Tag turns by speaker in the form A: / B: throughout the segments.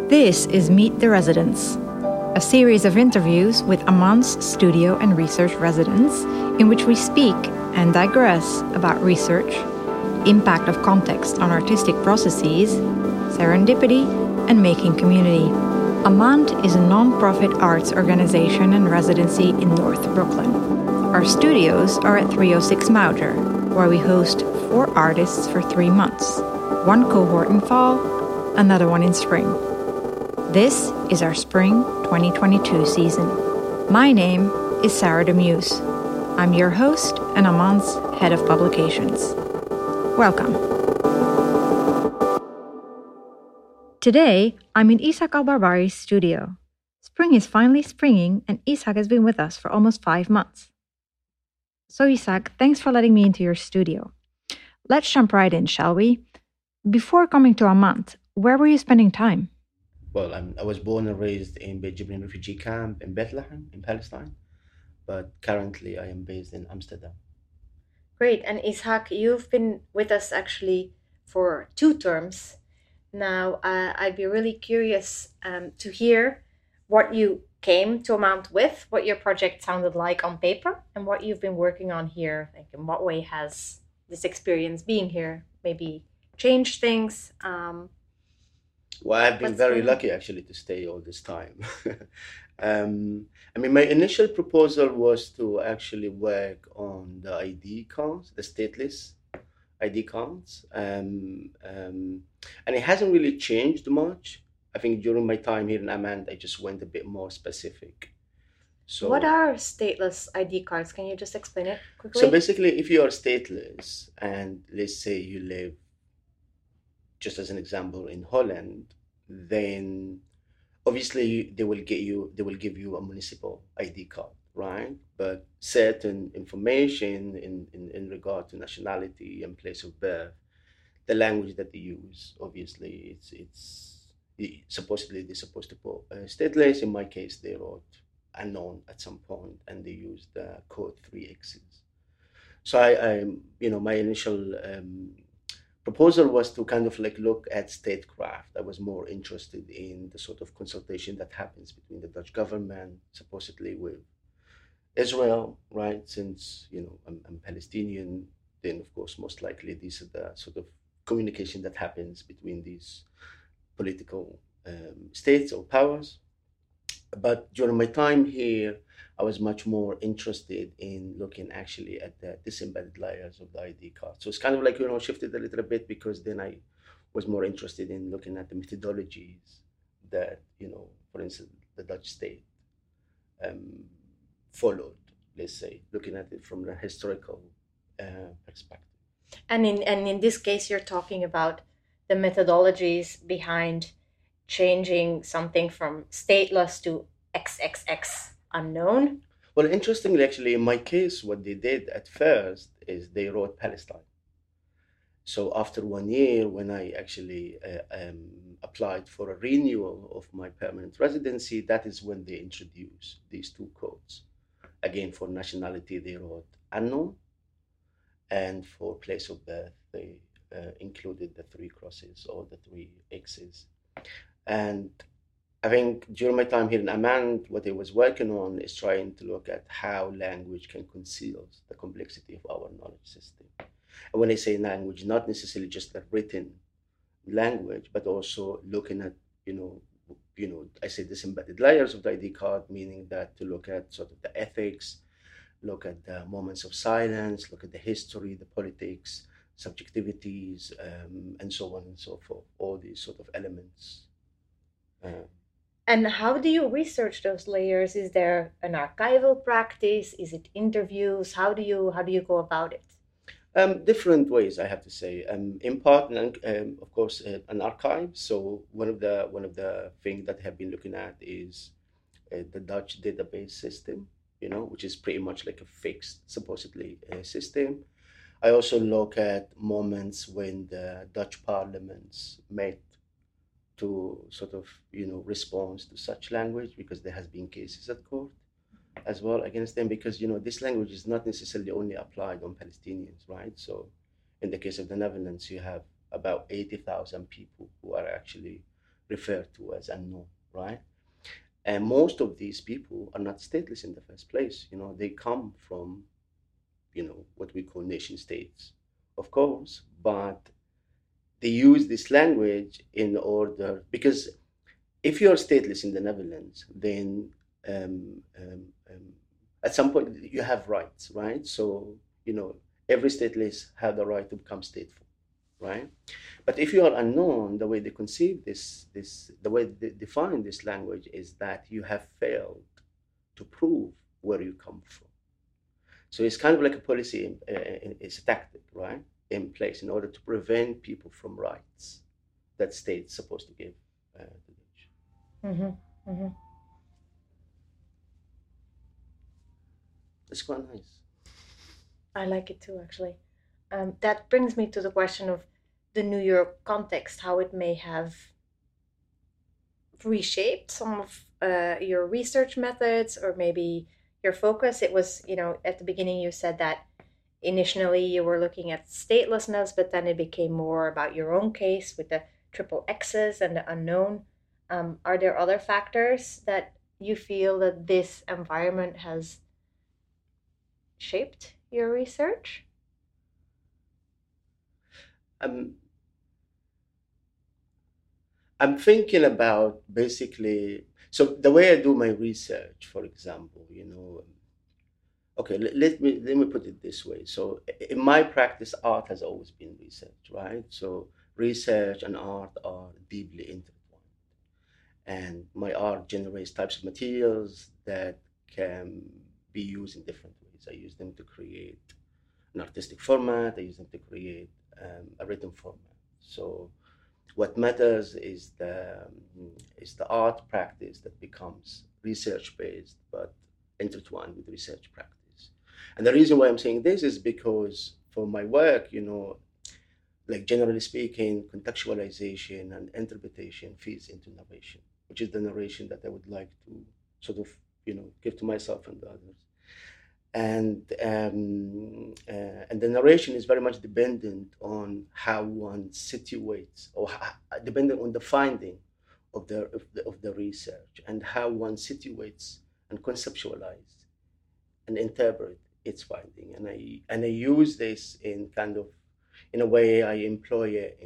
A: This is Meet the Residents, a series of interviews with Amman's studio and research residents in which we speak and digress about research, impact of context on artistic processes, serendipity, and making community. Amman is a non-profit arts organization and residency in North Brooklyn. Our studios are at 306 Mauger, where we host 4 artists for 3 months, one cohort in fall, another one in spring. This is our spring 2022 season. My name is Sarah Demuse. I'm your host and Amman's head of publications. Welcome. Today, I'm in Ishak Al-Barbari's studio. Spring is finally springing, and Ishak has been with us for almost 5 months. So Ishak, thanks for letting me into your studio. Let's jump right in, shall we? Before coming to Amman, where were you spending time?
B: Well, I was born and raised in Beit Jibrin refugee camp in Bethlehem, in Palestine, but currently I am based in Amsterdam.
C: Great. And Ishak, you've been with us actually for 2 terms. Now, I'd be really curious to hear what you came to Amman with, what your project sounded like on paper, and what you've been working on here. Like, in what way has this experience being here maybe changed things?
B: Well, I've been very lucky actually to stay all this time. My initial proposal was to actually work on the ID cards, the stateless ID cards, and it hasn't really changed much. I think during my time here in Amman, I just went a bit more specific.
C: So, what are stateless ID cards? Can you just explain it quickly?
B: So basically, if you are stateless, and let's say you live, just as an example, in Holland, then obviously they will give you a municipal ID card, right? But certain information in regard to nationality and place of birth, the language that they use, obviously supposedly they're supposed to put stateless. In my case, they wrote unknown at some point, and they used the code 3X's. So my initial proposal was to kind of like look at statecraft. I was more interested in the sort of consultation that happens between the Dutch government, supposedly with Israel, right? Since, I'm Palestinian, then of course, most likely these are the sort of communication that happens between these political states or powers. But during my time here, I was much more interested in looking actually at the disembedded layers of the ID card. So it's kind of like, shifted a little bit, because then I was more interested in looking at the methodologies that, for instance, the Dutch state followed, let's say, looking at it from a historical perspective.
C: And in this case, you're talking about the methodologies behind changing something from stateless to XXX unknown?
B: Well, interestingly, actually, in my case, what they did at first is they wrote Palestine. So after 1 year, when I actually applied for a renewal of my permanent residency, that is when they introduced these 2 codes. Again, for nationality, they wrote unknown, and for place of birth, they included the 3 crosses or the 3 X's. And I think during my time here in Amman, what I was working on is trying to look at how language can conceal the complexity of our knowledge system. And when I say language, not necessarily just the written language, but also looking at, I say disembedded layers of the ID card, meaning that to look at sort of the ethics, look at the moments of silence, look at the history, the politics, subjectivities, and so on and so forth, all these sort of elements.
C: And how do you research those layers? Is there an archival practice? Is it interviews? How do you go about it?
B: Different ways, I have to say. In part, of course, an archive. So one of the things that I have been looking at is the Dutch database system, which is pretty much like a fixed, supposedly, system. I also look at moments when the Dutch parliaments met to sort of, respond to such language, because there has been cases at court as well against them, because, this language is not necessarily only applied on Palestinians, right? So in the case of the Netherlands, you have about 80,000 people who are actually referred to as unknown, right? And most of these people are not stateless in the first place. They come from, what we call nation states, of course, but they use this language in order, because if you're stateless in the Netherlands, then at some point you have rights, right? So, every stateless have the right to become stateful, right? But if you are unknown, the way they conceive the way they define this language is that you have failed to prove where you come from. So it's kind of like a policy, it's a tactic, right, in place in order to prevent people from rights that state's supposed to give to the nation.
C: Mm-hmm. Mm-hmm.
B: It's quite nice.
C: I like it too, actually. That brings me to the question of the New York context, how it may have reshaped some of your research methods or maybe your focus. It was, at the beginning you said that initially you were looking at statelessness, but then it became more about your own case with the triple X's and the unknown. Are there other factors that you feel that this environment has shaped your research?
B: I'm thinking about basically, so the way I do my research, for example, okay, let me put it this way. So in my practice, art has always been research, right? So research and art are deeply intertwined, and my art generates types of materials that can be used in different ways. I use them to create an artistic format. I use them to create a written format. So what matters is the art practice that becomes research based, but intertwined with research practice. And the reason why I'm saying this is because for my work, like generally speaking, contextualization and interpretation feeds into narration, which is the narration that I would like to sort of, give to myself and the others. And the narration is very much dependent on how one situates, or dependent on the finding of the research and how one situates and conceptualize and interpret its finding. And I use this in kind of, in a way, I employ it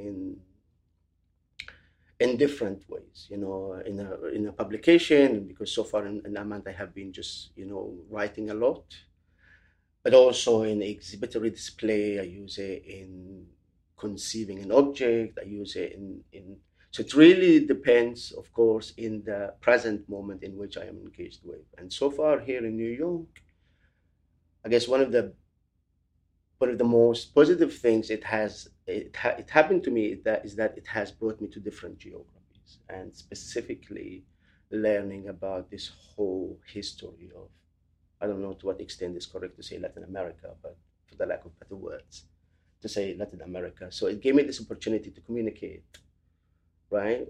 B: in different ways, in a publication, because so far in Amand I have been just, writing a lot, but also in exhibitory display. I use it in conceiving an object. I use it so it really depends, of course, in the present moment in which I am engaged with. And so far here in New York, I guess one of the most positive things it happened to me is that it has brought me to different geographies, and specifically learning about this whole history of, I don't know to what extent it's correct to say Latin America, but for the lack of better words, to say Latin America. So it gave me this opportunity to communicate, right?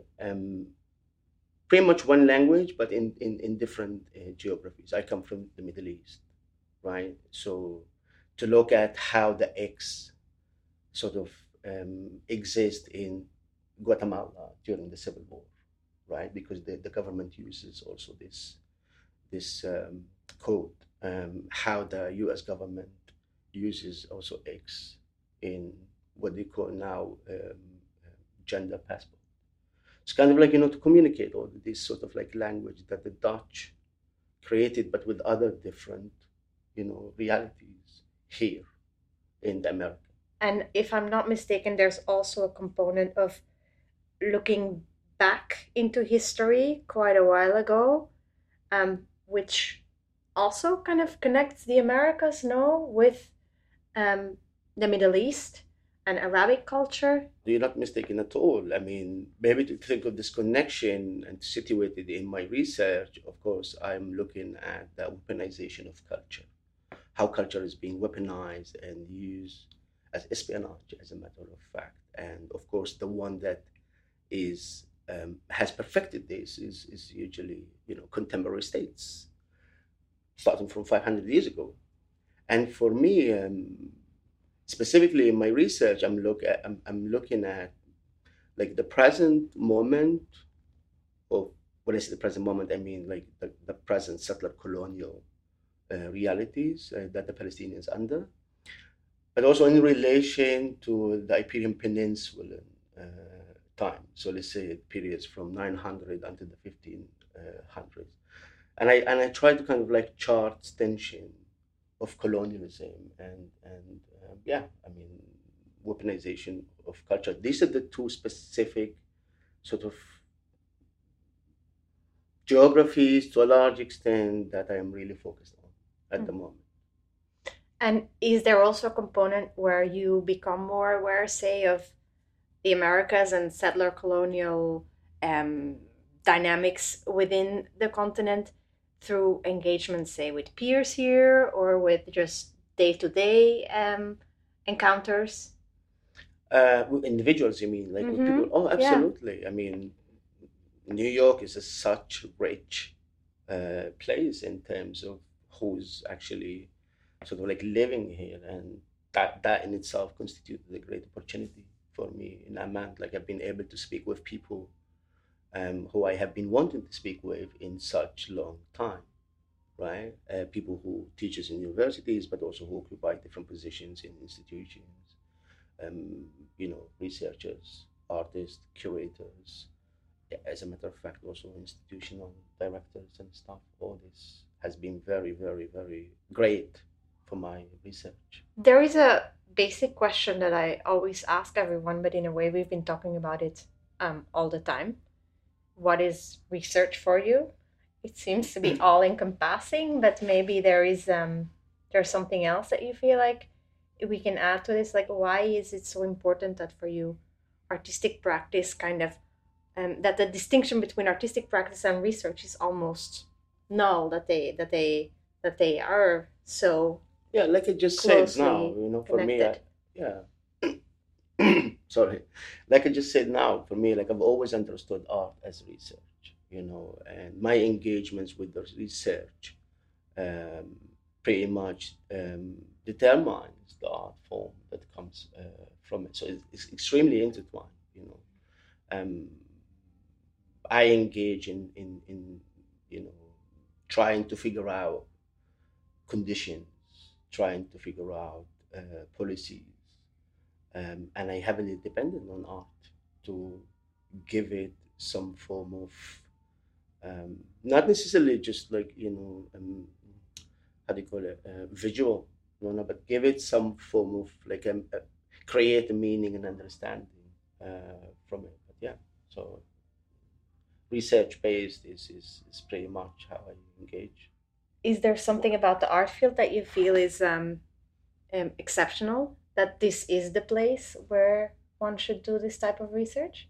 B: Pretty much one language, but in different geographies. I come from the Middle East, right? So to look at how the X sort of exist in Guatemala during the Civil War, right? Because the government uses also this code, how the U.S. government uses also X in what they call now gender passport. It's kind of like, to communicate all this sort of like language that the Dutch created, but with other different, realities here in the America.
C: And if I'm not mistaken, there's also a component of looking back into history quite a while ago, which also kind of connects the Americas, no, with the Middle East and Arabic culture.
B: You're not mistaken at all. I mean, maybe to think of this connection and to situate it in my research, of course, I'm looking at the weaponization of culture, how culture is being weaponized and used as espionage, as a matter of fact. And of course, the one that has perfected this is usually, contemporary states, starting from 500 years ago. And for me, specifically in my research, I'm looking at like the present moment of, when I say the present moment, I mean like the present settler colonial realities that the Palestinians under, but also in relation to the Iberian Peninsula time. So let's say periods from 900 until the 1500s. And I try to kind of like chart tension of colonialism and yeah, I mean, weaponization of culture. These are the two specific sort of geographies to a large extent that I am really focused on at the moment.
C: And is there also a component where you become more aware, say, of the Americas and settler colonial dynamics within the continent through engagement, say, with peers here or with just day-to-day encounters?
B: With individuals, you mean? Like with people? Oh, absolutely. Yeah. I mean, New York is such rich place in terms of who's actually sort of like living here, and that in itself constituted a great opportunity for me in Amman. Like I've been able to speak with people who I have been wanting to speak with in such long time, right? People who teachers in universities, but also who occupy different positions in institutions, you know, researchers, artists, curators, as a matter of fact, also institutional directors and stuff. All this has been very, very, very great for my research.
C: There is a basic question that I always ask everyone, but in a way we've been talking about it all the time. What is research for you? It seems to be all encompassing, but maybe there's something else that you feel like we can add to this. Like, why is it so important that for you artistic practice kind of that the distinction between artistic practice and research is almost null, that they are so,
B: yeah, like I just said now, you know, for
C: connected.
B: Me, yeah. Sorry, like I just said now, for me, like I've always understood art as research, you know, and my engagements with the research pretty much determines the art form that comes from it. So it's extremely intertwined, you know. I engage in you know, trying to figure out conditions, trying to figure out policies, and I heavily depended on art to give it some form of not necessarily just like, you know, how do you call it, visual, no, but give it some form of like create a meaning and understanding from it. But yeah, so research based is pretty much how I engage.
C: Is there something about the art field that you feel is exceptional? That this is the place where one should do this type of research?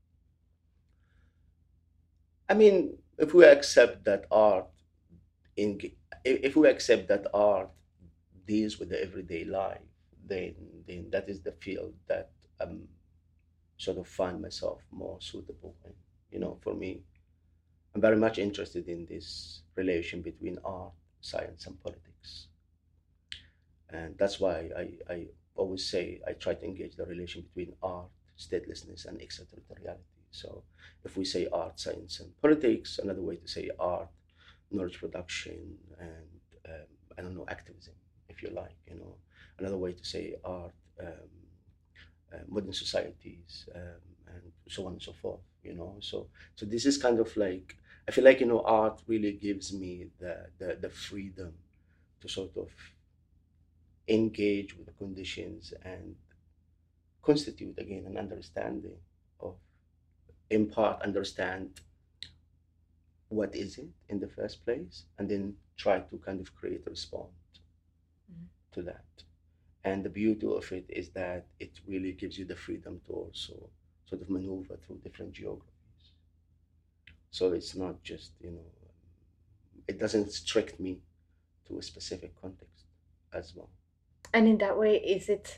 B: I mean, if we accept that art, if we accept that art deals with the everyday life, then that is the field that sort of find myself more suitable in. You know, for me, I'm very much interested in this relation between art, science, and politics. And that's why I always say I try to engage the relation between art, statelessness, and extraterritoriality. So if we say art, science, and politics, another way to say art, knowledge production, and I don't know, activism, if you like, you know. Another way to say art, modern societies, and so on and so forth, you know. So this is kind of like, I feel like, you know, art really gives me the freedom to sort of engage with the conditions and constitute again an understanding of, in part, understand what is it in the first place, and then try to kind of create a response to that. And the beauty of it is that it really gives you the freedom to also sort of maneuver through different geographies. So it's not just, you know, it doesn't restrict me to a specific context as well.
C: And in that way, is it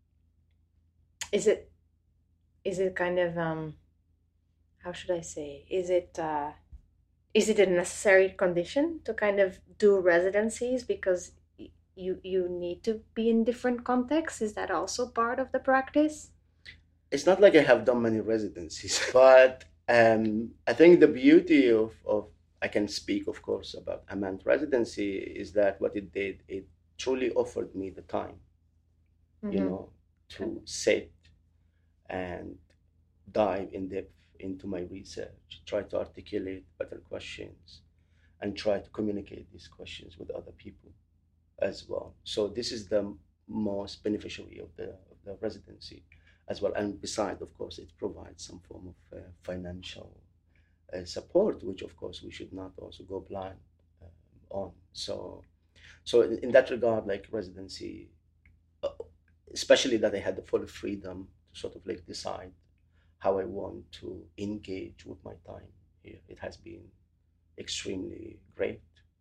C: kind of how should I say? Is it a necessary condition to kind of do residencies because you need to be in different contexts? Is that also part of the practice?
B: It's not like I have done many residencies, but I think the beauty of I can speak, of course, about Amant residency is that what it did, it truly offered me the time,
C: Mm-hmm.
B: to sit and dive in depth into my research, try to articulate better questions, and try to communicate these questions with other people as well. So this is the most beneficiary of the residency as well. And besides, of course, it provides some form of financial support, which of course we should not also go blind on. So in that regard, like residency, uh, especially that I had the full freedom to sort of like decide how I want to engage with my time here. It has been extremely great.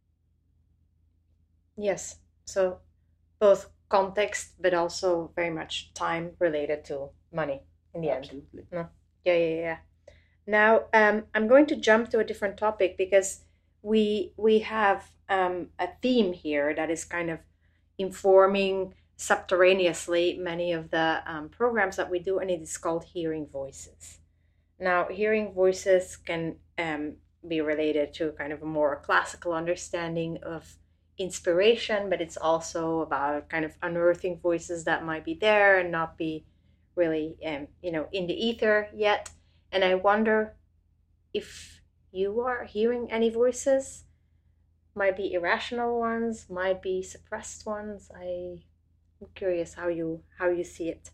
C: Yes. So both context, but also very much time related to money in the end.
B: Absolutely.
C: No. Yeah. Now, I'm going to jump to a different topic because we have a theme here that is kind of informing subterraneously many of the programs that we do, and it is called Hearing Voices. Now, hearing voices can be related to kind of a more classical understanding of inspiration, but it's also about kind of unearthing voices that might be there and not be really, in the ether yet. And I wonder if you are hearing any voices, might be irrational ones, might be suppressed ones. I'm curious how you see it.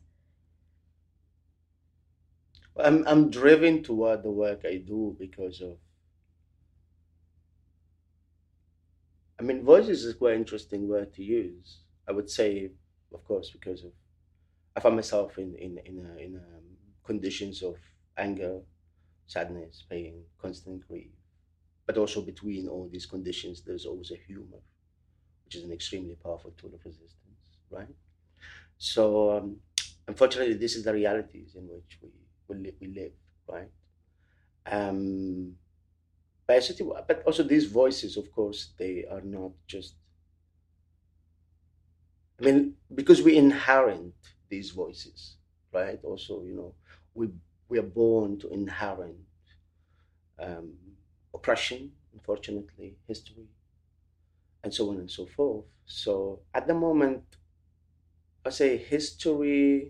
B: I'm driven toward the work I do because of, I mean, voices is quite an interesting word to use. I would say, of course, because of I find myself in conditions of anger, sadness, pain, constant grief. But also between all these conditions, there's always a humor, which is an extremely powerful tool of resistance, right? So, unfortunately, this is the realities in which we live, right? Um, but also these voices, of course, they are not just. I mean, because we inherit these voices, right? Also, we we are born to inherit um, oppression, unfortunately, history, and so on and so forth. So at the moment, I say history,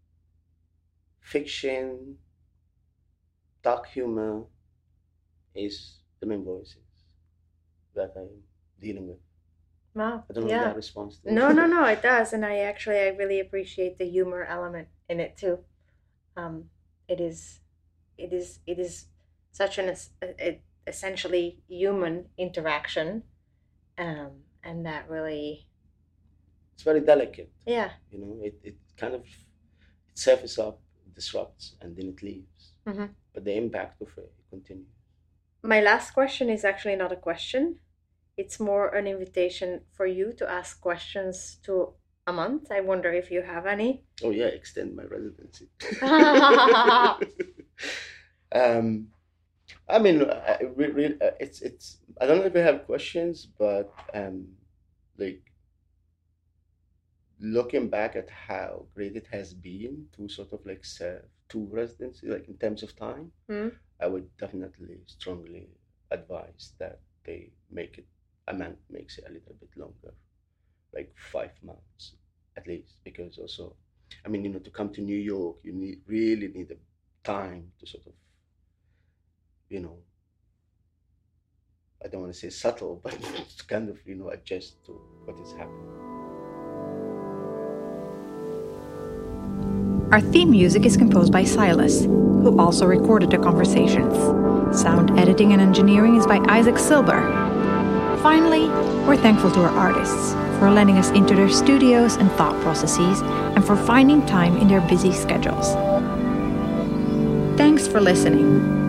B: fiction, dark humor is the main voices that I'm dealing with.
C: Wow.
B: I don't know if
C: Yeah.
B: that responds to.
C: No, it does, and I really appreciate the humor element in it too. Um, it is, it is such an essentially human interaction, and that really,
B: It's very delicate.
C: yeah.
B: It kind of it surfaces up, disrupts, and then it leaves.
C: Hmm.
B: But the impact of it continues.
C: My last question is actually not a question. It's more an invitation for you to ask questions to Amant. I wonder if you have any.
B: Oh yeah, extend my residency. um, I mean, it's. I don't know if you have questions, but like looking back at how great it has been to sort of like serve two residency, like in terms of time,
C: Hmm?
B: I would definitely strongly advise that they make it. A man makes it a little bit longer, like 5 months at least, because also, I mean, to come to New York, you really need the time to sort of, you know, I don't want to say subtle, but to kind of, adjust to what is happening.
A: Our theme music is composed by Silas, who also recorded the conversations. Sound editing and engineering is by Isaac Silber. Finally, we're thankful to our artists for letting us into their studios and thought processes and for finding time in their busy schedules. Thanks for listening.